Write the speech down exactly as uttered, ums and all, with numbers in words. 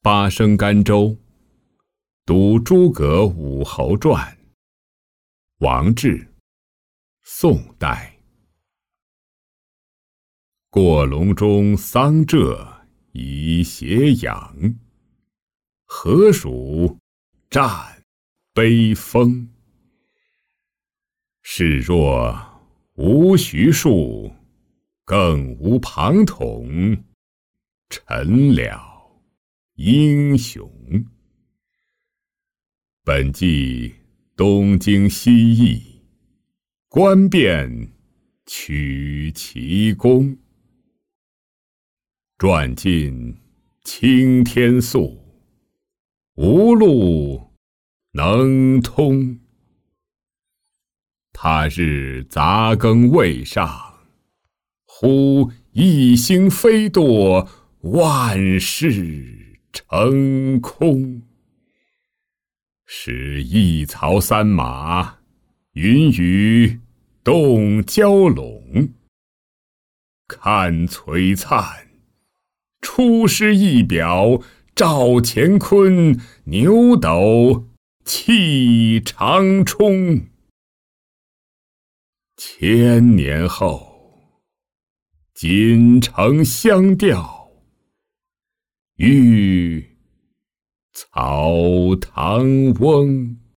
八升甘州，读诸葛武侯传。王志，宋代。过隆中桑柘以斜阳，何属战悲风。是若无徐庶，更无庞统，臣了英雄。本纪东京西邑，观变取其功。传尽青天素，无路能通。他日杂羹未上，忽一星飞堕，万事成空。使一槽三马，云雨动蛟龙。看璀璨，出师一表，照乾坤，牛斗气长冲。千年后，锦城香调，遇草堂翁。